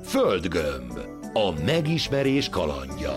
Földgömb. A megismerés kalandja.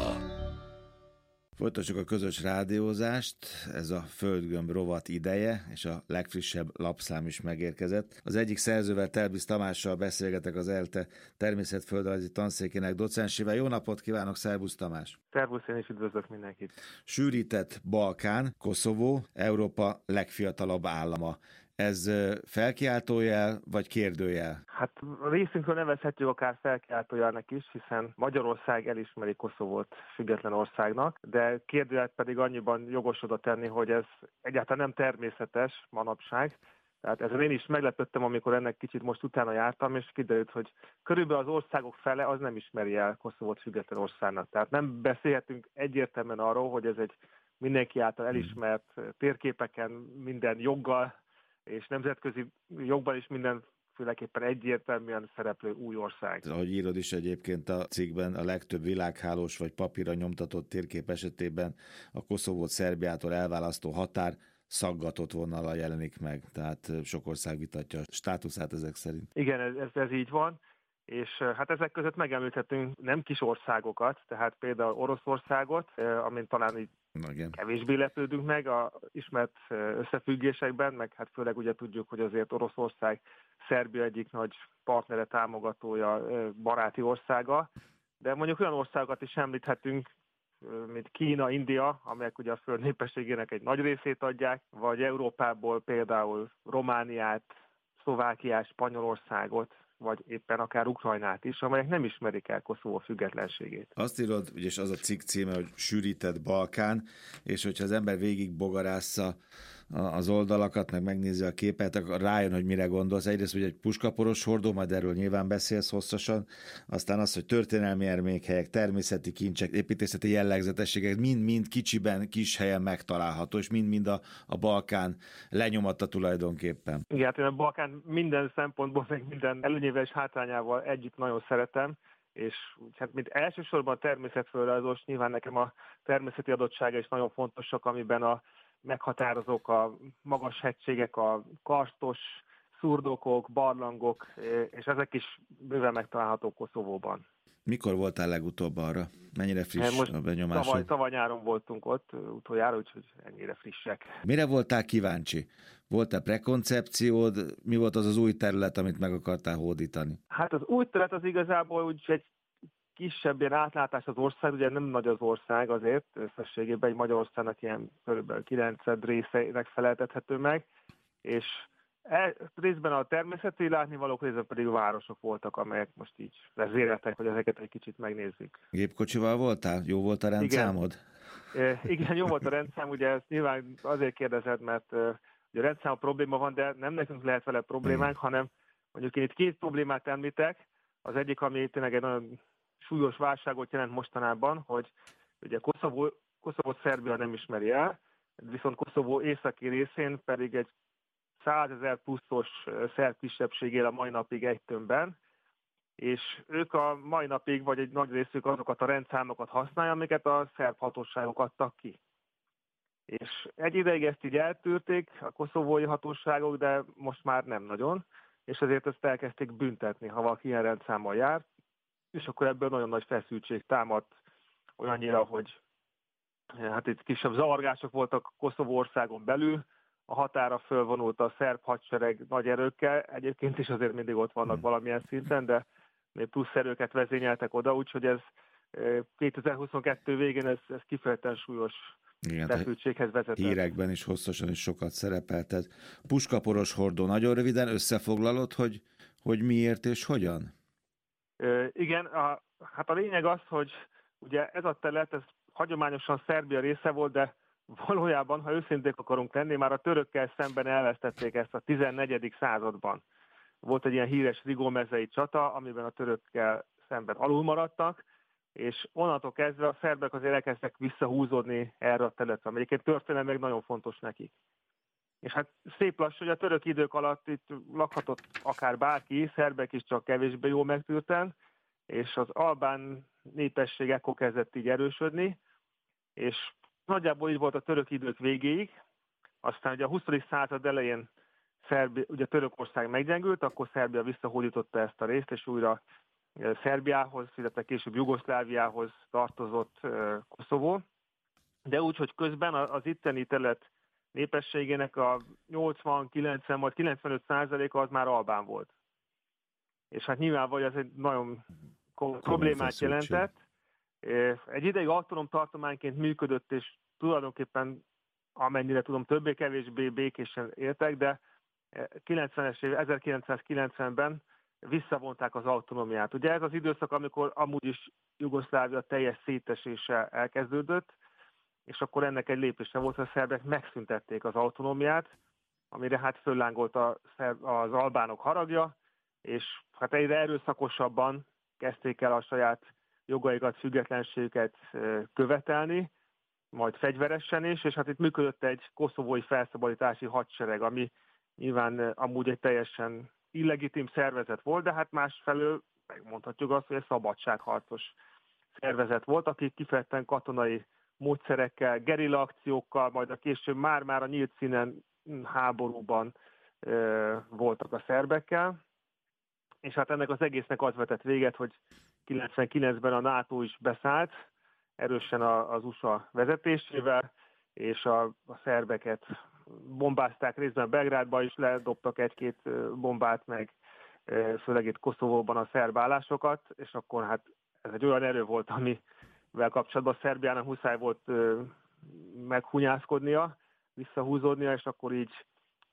Folytassuk a közös rádiózást, ez a Földgömb rovat ideje, és a legfrissebb lapszám is megérkezett. Az egyik szerzővel, Terbisz Tamással beszélgetek, az ELTE természetföldrajzi tanszékének docensével. Jó napot kívánok, szervusz Tamás! Szervusz, én is üdvözlök mindenkit! Sűrített Balkán, Koszovó, Európa legfiatalabb állama. Ez felkiáltójel vagy kérdőjel? Hát részünkről nevezhetjük akár felkiáltójelnek is, hiszen Magyarország elismeri Koszovót független országnak, de kérdőjelet pedig annyiban jogos oda tenni, hogy ez egyáltalán nem természetes manapság. Tehát ezen én is meglepődtem, amikor ennek kicsit most utána jártam, és kiderült, hogy körülbelül az országok fele az nem ismeri el Koszovót független országnak. Tehát nem beszélhetünk egyértelműen arról, hogy ez egy mindenki által elismert térképeken minden joggal, és nemzetközi jogban is mindenféleképpen egyértelműen szereplő új ország. Ahogy írod is egyébként a cikkben, a legtöbb világhálós vagy papírra nyomtatott térkép esetében a Koszovót Szerbiától elválasztó határ szaggatott vonallal jelenik meg, tehát sok ország vitatja a státuszát ezek szerint. Igen, ez így van, és hát ezek között megemlíthetünk nem kis országokat, tehát például Oroszországot, amin talán így kevésbé lepődünk meg a ismert összefüggésekben, meg hát főleg ugye tudjuk, hogy azért Oroszország Szerbia egyik nagy partnere, támogatója, baráti országa, de mondjuk olyan országokat is említhetünk, mint Kína, India, amelyek ugye a föld népességének egy nagy részét adják, vagy Európából például Romániát, Szlovákiát, Spanyolországot, vagy éppen akár Ukrajnát is, amelyek nem ismerik el Koszovó függetlenségét. Azt írod, és az a cikk címe, hogy Sűrített Balkán, és hogyha az ember végig bogarásza az oldalakat, meg megnézi a képet, akkor rájön, hogy mire gondolsz. Egyrészt, hogy egy puskaporos hordó, majd erről nyilván beszélsz hosszasan, aztán az, hogy történelmi emlékhelyek, természeti kincsek, építészeti jellegzetességek mind-mind kicsiben, kis helyen megtalálható, és mind-mind a Balkán lenyomata tulajdonképpen. Igen, hát én a Balkán minden szempontból, meg minden előnyével és hátrányával együtt nagyon szeretem, és hát mint elsősorban a természetföldrajzos, nyilván nekem a természeti adottsága is nagyon fontosak, amiben meghatározók a magas hegységek, a karstos szurdokok, barlangok, és ezek is bőven megtalálhatók Koszovóban. Mikor voltál legutóbb arra? Mennyire friss a benyomásod? Tavaly nyáron voltunk ott utoljára, úgyhogy ennyire frissek. Mire voltál kíváncsi? Volt-e prekoncepciód? Mi volt az új terület, amit meg akartál hódítani? Hát az új terület az igazából úgy egy kisebb ilyen átlátás az ország, ugye nem nagy az ország azért, összességében egy Magyarországnak ilyen körülbelül 9 részeinek feleltethető meg, és részben a természeti látnivalók, részben pedig a városok voltak, amelyek most így vezéreltek, hogy ezeket egy kicsit megnézzük. Gépkocsival voltál? Jó volt a rendszámod? Igen, jó volt a rendszám, ugye ezt nyilván azért kérdezed, mert ugye a rendszám probléma van, de nem nekünk lehet vele problémánk, hanem mondjuk én itt két problémát említek. Az egyik, ami tényleg egy nagyon súlyos válságot jelent mostanában, hogy ugye Koszovót Szerbia nem ismeri el, viszont Koszovó északi részén pedig egy 100 000 pluszos szerb kisebbség él a mai napig egy tömbben, és ők a mai napig, vagy egy nagy részük azokat a rendszámokat használja, amiket a szerb hatóságok adtak ki. És egy ideig ezt így eltűrték a koszovói hatóságok, de most már nem nagyon, és ezért ezt elkezdték büntetni, ha valaki ilyen rendszámmal jár, és akkor ebből nagyon nagy feszültség támadt olyannyira, hogy hát itt kisebb zavargások voltak Koszovó országon belül, a határa fölvonult a szerb hadsereg nagy erőkkel, egyébként is azért mindig ott vannak valamilyen szinten, de még plusz erőket vezényeltek oda, úgyhogy ez 2022 végén ez kifejezetten súlyos feszültséghez vezetett. Hírekben is hosszasan és sokat szerepelt ez. Puskaporos hordó, nagyon röviden összefoglalod, hogy miért és hogyan? Igen, hát a lényeg az, hogy ugye ez a terület, ez hagyományosan Szerbia része volt, de valójában, ha őszinték akarunk lenni, már a törökkel szemben elvesztették ezt a 14. században. Volt egy ilyen híres Rigómezei csata, amiben a törökkel szemben alul maradtak, és onnantól kezdve a szerbek azért elkezdtek visszahúzódni erre a területre, ami egyébként történelmileg nagyon fontos nekik. És hát szép lassan, hogy a török idők alatt itt lakhatott akár bárki, szerbek is csak kevésbé jól megtűrten, és az albán népesség ekkor kezdett így erősödni, és nagyjából így volt a török idők végéig, aztán ugye a 20. század elején ugye Törökország meggyengült, akkor Szerbia visszahódította ezt a részt, és újra Szerbiához, illetve később Jugoszláviához tartozott Koszovó, de úgy, hogy közben az itteni terület népességének a 80-90, majd 95%-a az már albán volt. És hát nyilvánvalóan ez egy nagyon problémát jelentett. Egy ideig autonóm tartományként működött, és tulajdonképpen, amennyire tudom, többé-kevésbé békésen éltek, de 1990-ben visszavonták az autonómiát. Ugye ez az időszak, amikor amúgy is Jugoszlávia teljes szétesése elkezdődött, és akkor ennek egy lépése volt, hogy a szerbek megszüntették az autonómiát, amire hát föllángolt az albánok haragja, és hát egyre erőszakosabban kezdték el a saját jogaikat, függetlenségüket követelni, majd fegyveresen is, és hát itt működött egy koszovói felszabadítási hadsereg, ami nyilván amúgy egy teljesen illegitim szervezet volt, de hát másfelől megmondhatjuk azt, hogy egy szabadságharcos szervezet volt, akik kifejezetten katonai módszerekkel, gerilla akciókkal, majd a később már a nyílt színen háborúban voltak a szerbekkel, és hát ennek az egésznek az vetett véget, hogy 99-ben a NATO is beszállt, erősen az USA vezetésével, és a szerbeket bombázták részben Belgrádba is, ledobtak egy-két bombát, meg főleg itt Koszovóban a szerb állásokat, és akkor hát ez egy olyan erő volt, amivel kapcsolatban Szerbiának muszáj volt meghunyászkodnia, visszahúzódnia, és akkor így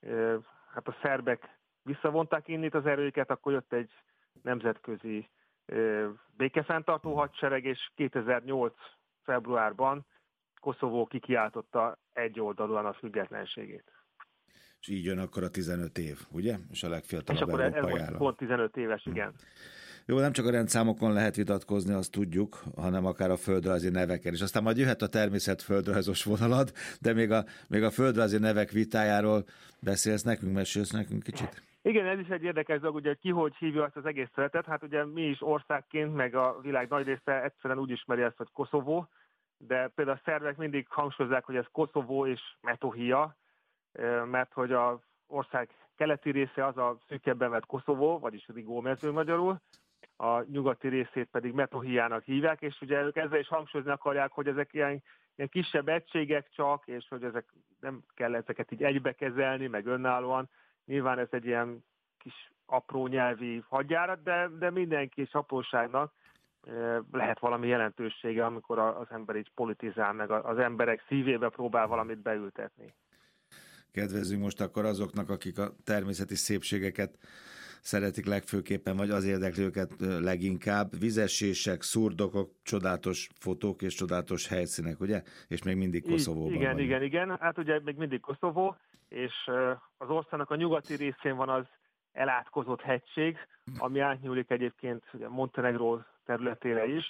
hát a szerbek visszavonták innét az erőiket, akkor jött egy nemzetközi békefenntartó hadsereg, és 2008. februárban Koszovó kikiáltotta egyoldalúan a függetlenségét. És így jön akkor a 15 év, ugye? És a legfiatalabb európai állam. És akkor ez pont 15 éves, igen. Jó, nem csak a rendszámokon lehet vitatkozni, azt tudjuk, hanem akár a földrajzi neveken. És aztán majd jöhet a természetföldrajzos vonalad, de még a földrajzi nevek vitájáról beszélsz nekünk, mesélsz nekünk kicsit? Igen, ez is egy érdekes dolog, ugye ki hogy hívja ezt az egész területet. Hát ugye mi is országként, meg a világ nagy része egyszerűen úgy ismeri ezt, hogy Koszovó, de például a szerbek mindig hangsúlyozzák, hogy ez Koszovó és Metohija, mert hogy az ország keleti része az a szűkebben vett Koszovó, vagyis Rigó mező magyarul, a nyugati részét pedig Metohijának hívják, és ugye ők ezzel is hangsúlyozni akarják, hogy ezek ilyen kisebb egységek csak, és hogy ezek nem kell ezeket így egybe kezelni, meg önállóan. Nyilván ez egy ilyen kis apró nyelvi hadjárat, de minden kis apróságnak lehet valami jelentősége, amikor az ember így politizál, meg az emberek szívébe próbál valamit beültetni. Kedvezzünk most akkor azoknak, akik a természeti szépségeket szeretik legfőképpen, vagy az érdekli őket leginkább. Vizesések, szurdokok, csodálatos fotók és csodálatos helyszínek, ugye? És még mindig Koszovóban. Igen. Hát ugye még mindig Koszovó, és az országnak a nyugati részén van az elátkozott hegység, ami átnyúlik egyébként ugye Montenegró területére is,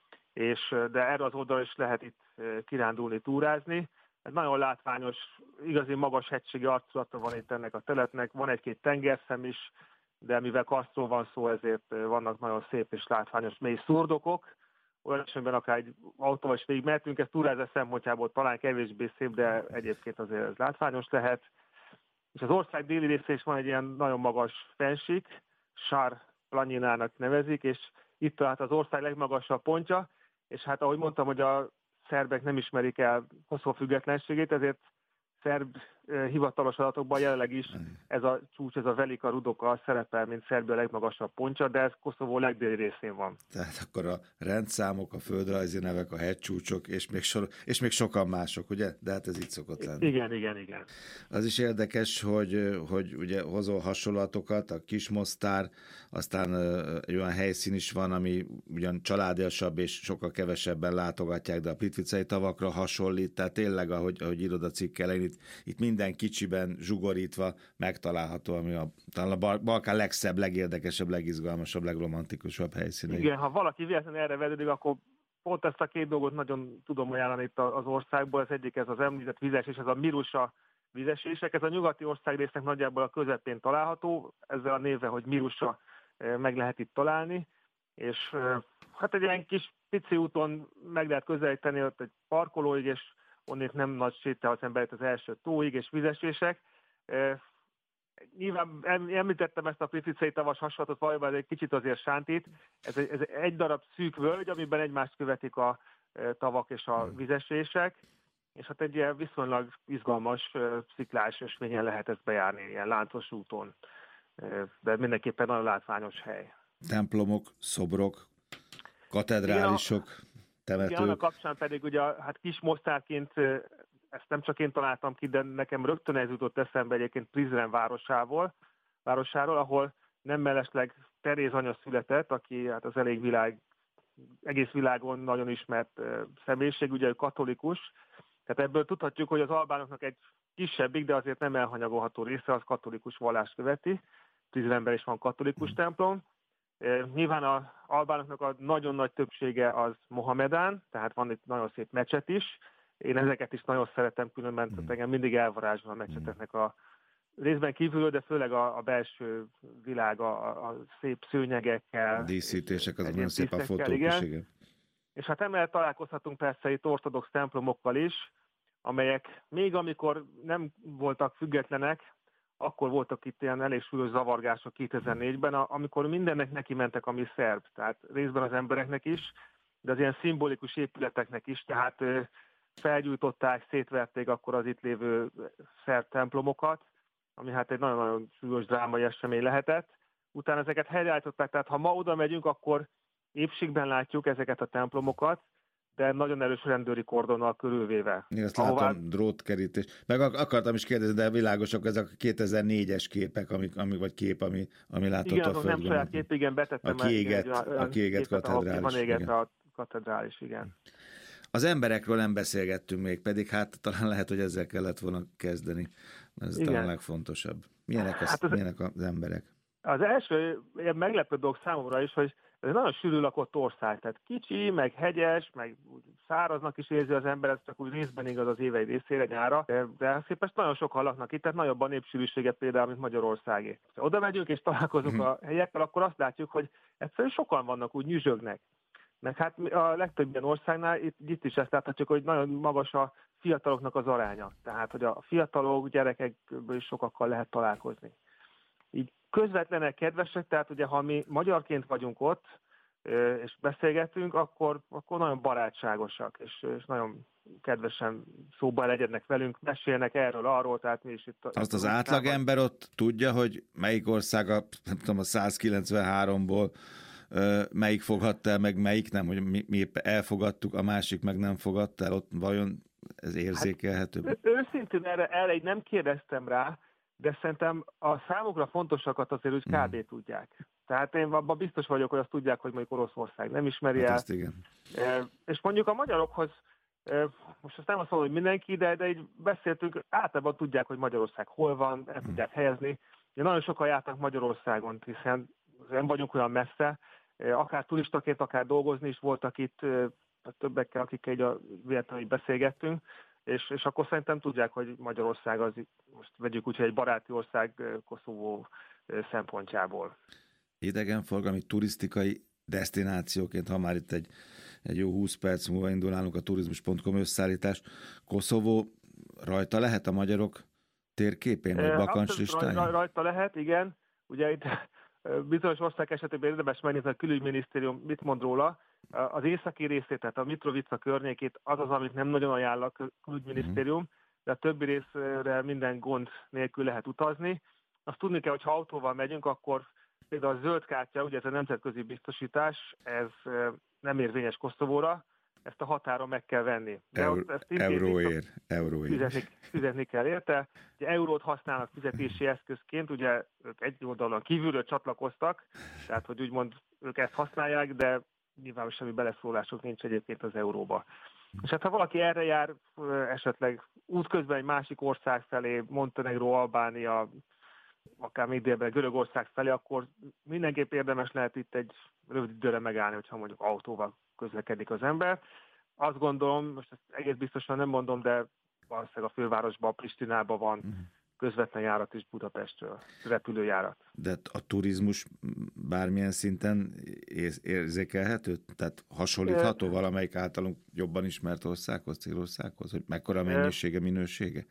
de erre az oldalra is lehet itt kirándulni, túrázni. Ez nagyon látványos, igazi magas hegységi arculata van itt ennek a területnek, van egy-két tengerszem is, de mivel karsztról van szó, ezért vannak nagyon szép és látványos mély szurdokok. Olyan esetben akár egy autóval is végigmehetünk, ez túrázás szempontjából talán kevésbé szép, de egyébként azért ez látványos lehet. És az ország déli része is van egy ilyen nagyon magas fennsík, Sár Planinának nevezik, és itt tehát az ország legmagasabb pontja, és hát ahogy mondtam, hogy a szerbek nem ismerik el Koszovó függetlenségét, ezért szerb hivatalos adatokban jelenleg is ez a csúcs, ez a Velika Rudoka szerepel, mint Szerbia legmagasabb pontja, de ez Koszovó legdéli részén van. Tehát akkor a rendszámok, a földrajzi nevek, a hegycsúcsok, és még sokan mások, ugye? De hát ez így szokott lenni. Igen. Az is érdekes, hogy ugye hozol hasonlatokat, a Kismosztár, aztán egy olyan helyszín is van, ami ugyan családiasabb, és sokkal kevesebben látogatják, de a Plitvicei tavakra hasonlít, tehát tényleg, ahogy írod a cikk elején, itt minden kicsiben zsugorítva megtalálható, ami talán a Balkán legszebb, legérdekesebb, legizgalmasabb, legromantikusabb helyszíne. Igen, ha valaki véletlenül erre vedődik, akkor pont ezt a két dolgot nagyon tudom ajánlani itt az országból. Az egyik ez az említett vizesés, ez a Mirusa vizesések. Ez a nyugati ország résznek nagyjából a közepén található, ezzel a névvel, hogy Mirusa meg lehet itt találni, és hát egy ilyen kis pici úton meg lehet közelíteni ott egy parkolóig, és onnét nem nagy sétál az ember az első tóig, és vizesések. Nyilván említettem ezt a Plitvicei tavas hasonlatot, valójában egy kicsit azért sántít. Ez egy darab szűk völgy, amiben egymást követik a tavak és a vizesések, és hát egy ilyen viszonylag izgalmas sziklás ösvényen lehet ezt bejárni, ilyen láncos úton. De mindenképpen nagyon látványos hely. Templomok, szobrok, katedrálisok, temetők. Igen, annak kapcsán pedig ugye, hát kis mostárként, ezt nem csak én találtam ki, de nekem rögtön ez jutott eszembe egyébként Prizren városáról, ahol nem mellesleg Teréz anya született, aki hát az egész világon nagyon ismert személyiség, ugye ő katolikus. Tehát ebből tudhatjuk, hogy az albánoknak egy kisebbik, de azért nem elhanyagolható része az katolikus vallást követi. Prizrenben is van katolikus templom. Nyilván az albánoknak a nagyon nagy többsége az Mohamedán, tehát van itt nagyon szép mecset is. Én ezeket is nagyon szeretem, különben engem mindig elvarázsol a mecseteknek a részben kívülről, de főleg a belső világ, a szép szőnyegekkel. Díszítések, az nagyon szép a fotók is, igen. És hát emellett találkozhatunk persze itt ortodox templomokkal is, amelyek még amikor nem voltak függetlenek, akkor voltak itt ilyen elég súlyos zavargások 2004-ben, amikor mindennek neki mentek, ami szerb, tehát részben az embereknek is, de az ilyen szimbolikus épületeknek is, tehát felgyújtották, szétverték akkor az itt lévő szerb templomokat, ami hát egy nagyon-nagyon súlyos drámai esemény lehetett. Utána ezeket helyreállították, tehát ha ma oda megyünk, akkor épségben látjuk ezeket a templomokat, de nagyon erős rendőri kordonnal körülvéve. Én azt látom, drótkerítés. Meg akartam is kérdezni, de világosak ezek a 2004-es képek, ami látható igen, a földgombon. Nem saját kép, igen, betettem. A kiégett katedrális. Van égett a katedrális, igen. Az emberekről nem beszélgettünk még, pedig hát talán lehet, hogy ezzel kellett volna kezdeni. Ez talán a legfontosabb. Milyenek az emberek? Az első ilyen meglepő dolog számomra is, hogy ez egy nagyon sűrű lakott ország, tehát kicsi, meg hegyes, meg száraznak is érzi az ember, ez csak úgy részben igaz az év egy részére, nyára, de szépen nagyon sokan laknak itt, tehát nagyobb a népsűrűsége például, mint Magyarországé. Ha oda megyünk és találkozunk a helyekkel, akkor azt látjuk, hogy egyszerűen sokan vannak, úgy nyüzsögnek. Meg hát a legtöbb ilyen országnál itt is ezt láthatjuk, hogy nagyon magas a fiataloknak az aránya. Tehát, hogy a fiatalok, gyerekekből is sokakkal lehet találkozni. Így közvetlenek, kedvesek, tehát ugye ha mi magyarként vagyunk ott, és beszélgetünk, akkor nagyon barátságosak, és nagyon kedvesen szóba elegyednek velünk, mesélnek erről, arról, tehát mi is itt... Azt az átlagember ott tudja, hogy melyik ország a 193-ból melyik fogadta el, meg melyik nem, hogy mi épp elfogadtuk, a másik meg nem fogadta el, ott vajon ez érzékelhető? Hát, őszintén erre így nem kérdeztem rá, de szerintem a számukra fontosakat azért úgy kb. Tudják. Tehát én abban biztos vagyok, hogy azt tudják, hogy mondjuk Oroszország nem ismeri el. Hát igen. És mondjuk a magyarokhoz, most azt nem azt mondom, hogy mindenki, de így beszéltünk, általában tudják, hogy Magyarország hol van, el tudják helyezni. Nagyon sokan jártak Magyarországon, hiszen nem vagyunk olyan messze, akár turistaként, akár dolgozni is voltak itt többekkel, akikkel így véletlenül beszélgettünk, és akkor szerintem tudják, hogy Magyarország az, most vegyük úgy, hogy egy baráti ország Koszovó szempontjából. Idegenforgalmi, turisztikai desztinációként, ha már itt egy jó 20 perc múlva indul nálunk a turizmus.com összeállítás, Koszovó rajta lehet a magyarok térképén, vagy bakancslistáján? Rajta lehet, igen. Ugye itt bizonyos ország esetében érdemes megnézni, a külügyminisztérium mit mond róla. Az északi részét, tehát a Mitrovica környékét, az, amit nem nagyon ajánl a külügyminisztérium, de a többi részre minden gond nélkül lehet utazni. Azt tudni kell, hogy ha autóval megyünk, akkor például a zöld kártya, ugye ez a nemzetközi biztosítás, ez nem érvényes Koszovóra, ezt a határon meg kell venni. Euróért. Fizetni kell érte. Ugye eurót használnak fizetési eszközként, ugye ők egy oldalon kívülről csatlakoztak, tehát hogy úgymond ők ezt használják, de nyilván semmi beleszólásuk nincs egyébként az euróba. És hát ha valaki erre jár, esetleg útközben egy másik ország felé, Montenegró, Albánia, akár még délben Görögország felé, akkor mindenképp érdemes lehet itt egy rövid időre megállni, hogyha mondjuk autóval közlekedik az ember. Azt gondolom, most ezt egész biztosan nem mondom, de valószínűleg a fővárosban, Pristinában van közvetlen járat is Budapestről, repülőjárat. De a turizmus bármilyen szinten érzékelhető? Tehát hasonlítható valamelyik általunk jobban ismert országhoz, célországhoz? Hogy mekkora mennyisége, minősége?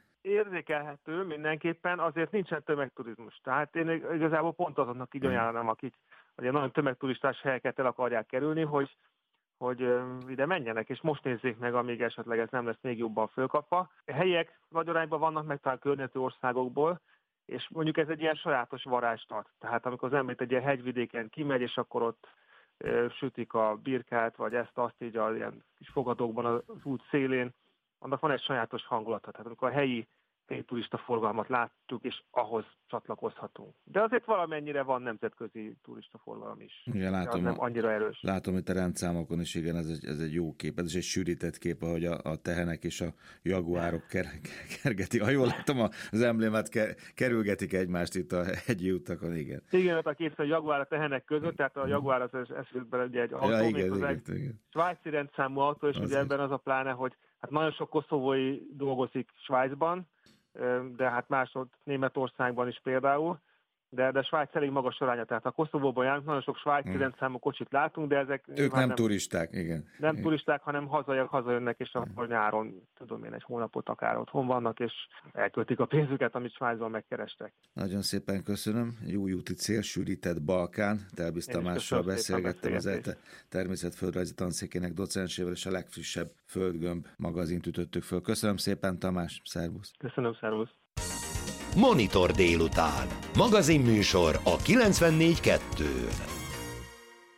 érzékelhető mindenképpen, azért nincsen tömegturizmus. Tehát én igazából pont azoknak így ajánlanám, akik ugye nagyon tömegturistás helyeket el akarják kerülni, hogy ide menjenek, és most nézzék meg, amíg esetleg ez nem lesz még jobban fölkapva. Helyek nagy arányban vannak meg talán környező országokból, és mondjuk ez egy ilyen sajátos varázslat. Tehát amikor az ember egy ilyen hegyvidéken kimegy, és akkor ott sütik a birkát, vagy ezt-azt így a ilyen kis fogadókban az út szélén, annak van egy sajátos hangulata. Tehát amikor a helyi turista forgalmat látjuk, és ahhoz csatlakozhatunk. De azért valamennyire van nemzetközi turista forgalom is. Igen, látom, nem annyira erős. Látom, hogy a rendszámokon is, igen, ez egy jó kép. Ez is egy sűrített kép, ahogy a tehenek és a jaguárok kergetik. Ha jól látom, az emblémát kerülgetik egymást itt a hegyi utakon, igen. Igen, a képzel a jaguár a tehenek között, tehát a jaguár az eszültben egy autó, ja, igen. Svájci rendszámú autó, és ugye ebben az a pláne, hogy hát nagyon sok koszovói dolgozik Svájcban, de hát másod Németországban is például, de Svájc elég magas aránya, tehát a Koszovóban járunk, nagyon sok svájci rendszámú kocsit látunk, de ezek... Ők nem turisták, igen. Nem igen. turisták, hanem hazajönnek, és akkor nyáron, tudom én, egy hónapot akár otthon vannak, és elköltik a pénzüket, amit Svájcban megkerestek. Nagyon szépen köszönöm. Jó úti cél, sűrített Balkán. Telbisz Tamással beszélgettem, az ELTE természetföldrajzi tanszékének docensével, és a legfrissebb Földgömb magazint ütöttük föl. Köszönöm szépen, Tamás, szervusz. Köszönöm, szervusz. Monitor délután. Magazinműsor a 94.2-n.